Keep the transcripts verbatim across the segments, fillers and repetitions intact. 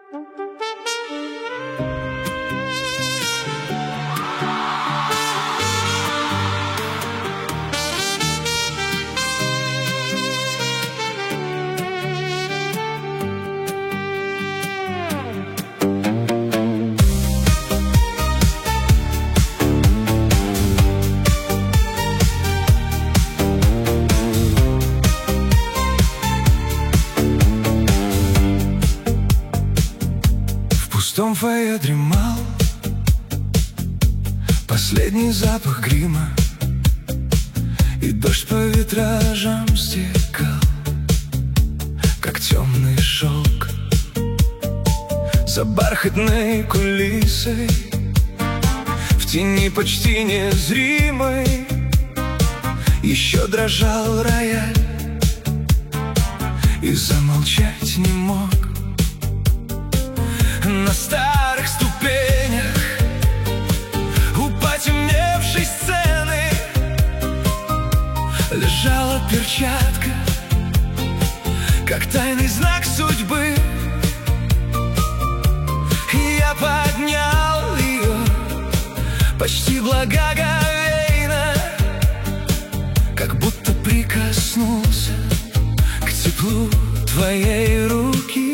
В том фойе дремал последний запах грима, и дождь по витражам стекал, как темный шелк. За бархатной кулисой, в тени почти незримой, еще дрожал рояль, и замолчать не мог. На старых ступенях у потемневшей сцены лежала перчатка, как тайный знак судьбы. И я поднял ее почти благоговейно, как будто прикоснулся к теплу твоей руки.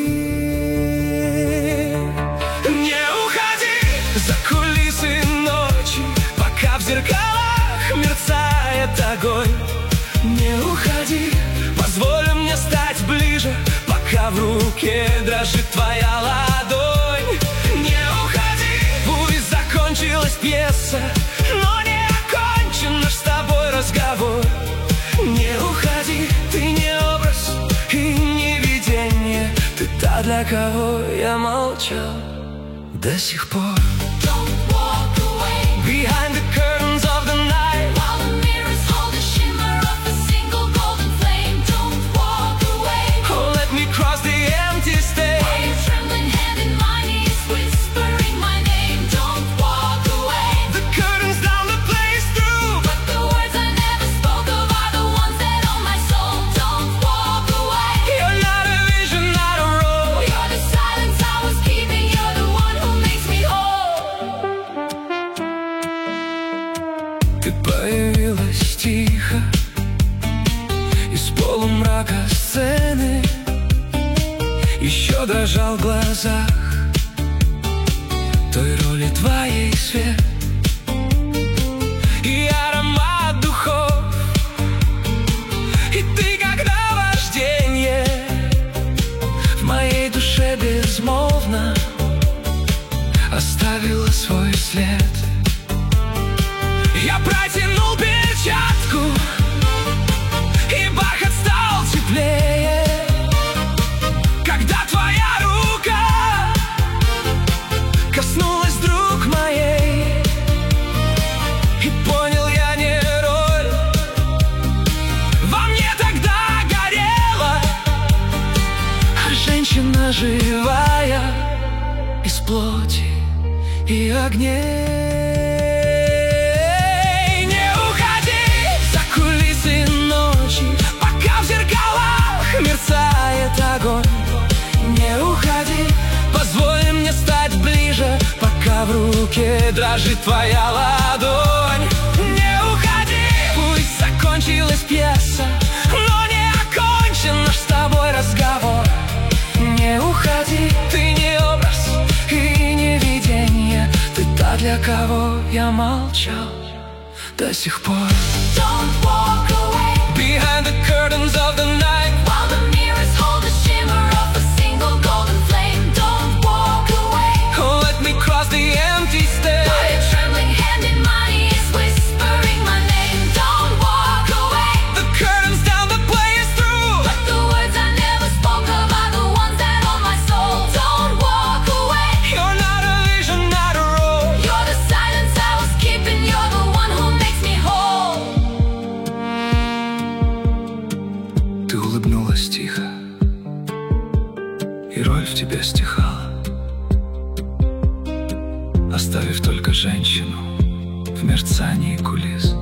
В зеркалах мерцает огонь. Не уходи, позволь мне стать ближе, пока в руке дрожит твоя ладонь. Не уходи, пусть закончилась пьеса, но не окончен наш с тобой разговор. Не уходи, ты не образ и не видение, ты та, для кого я молчал до сих пор. Behind the curtains of the night, while the mirrors hold the shimmer of a single golden flame, don't walk away. Oh, let me cross the empty stage. While your trembling hand in mine is whispering my name, don't walk away. The curtains down, the place through, but the words I never spoke of are the ones that own my soul. Don't walk away. You're not a vision, not a role. You're the silence I was keeping. You're the one who makes me whole. Ты появилась тихо из полумрака сцены, еще дрожал в глазах той роли твоей свет и аромат духов. И ты, как наваждение, в моей душе безмолвно оставила свой след. Я протянул перчатку, и бархат стал теплее, когда твоя рука коснулась вдруг моей. И понял я, не роль во мне тогда горела, а женщина живая из плоти и огней. Мерцает огонь. Не уходи, позволь мне стать ближе, пока в руке дрожит твоя ладонь. Не уходи, пусть закончилась пьеса, но не окончен наш с тобой разговор. Не уходи, ты не образ и не видение, ты та, для кого я молчал до сих пор. Don't walk away. Behind the curtains of the night, while the mirrors hold the shimmer of a single golden flame, don't walk away. Oh, let me cross the empty stage. While your trembling hand in mine is whispering my name, don't walk away. The curtains down, the play is through, but the words I never spoke of are the ones that own my soul. Don't walk away. You're not a vision, not a role. You're the silence I was keeping. You're the one who makes me whole. Ты улыбнулась тихо, и роль в тебе стихала, оставив только женщину в мерцании кулис.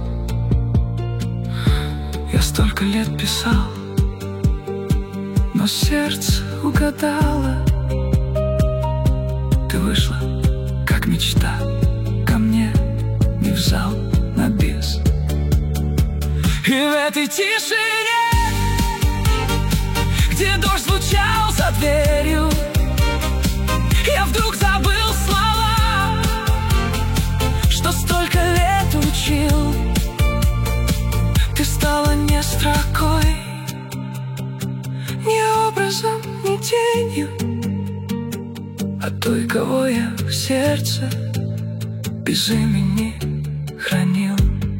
Я столько лет писал, но сердце угадало, вышла, как мечта, ко мне не в зал на бис. И в этой тишине, где дождь звучал за дверью, я вдруг забыл слова, что столько лет учил. Ты стала не строкой, не образом, не тенью, а той, кого я в сердце без имени хранил.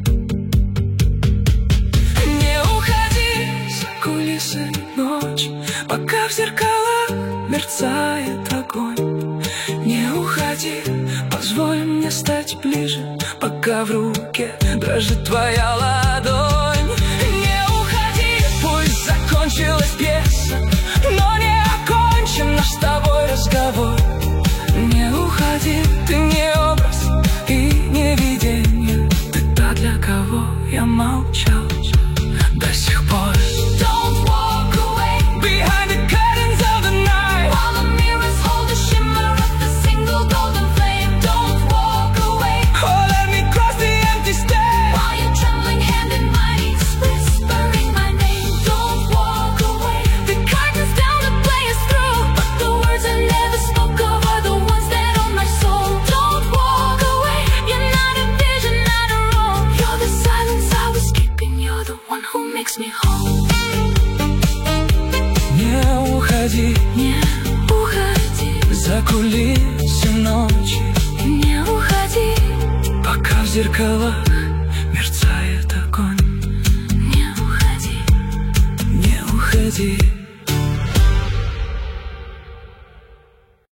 Не уходи за кулисы ночь, пока в зеркалах мерцает огонь. Не уходи, позволь мне стать ближе, пока в руке дрожит твоя ладонь. Не уходи, пусть закончилась пьеса, но не окончен наш с тобой разговор. Не уходи, ты не образ и не видение, ты та, для кого я молчал до сих пор. Don't walk away Behind the curtains of the night, while the mirrors hold the shimmer of the single golden flame. Don't walk away oh, let me cross the empty stage. while your trembling hand in mine is whispering my name. Don't walk away. The curtains down to play us through, but the words I never spoke of are the ones that own my soul. Don't walk away. You're not a vision, not a role. You're the silence I was keeping. You're the one who makes me whole. Не уходи, Не уходи, за кулисы ночи, не уходи, пока в зеркалах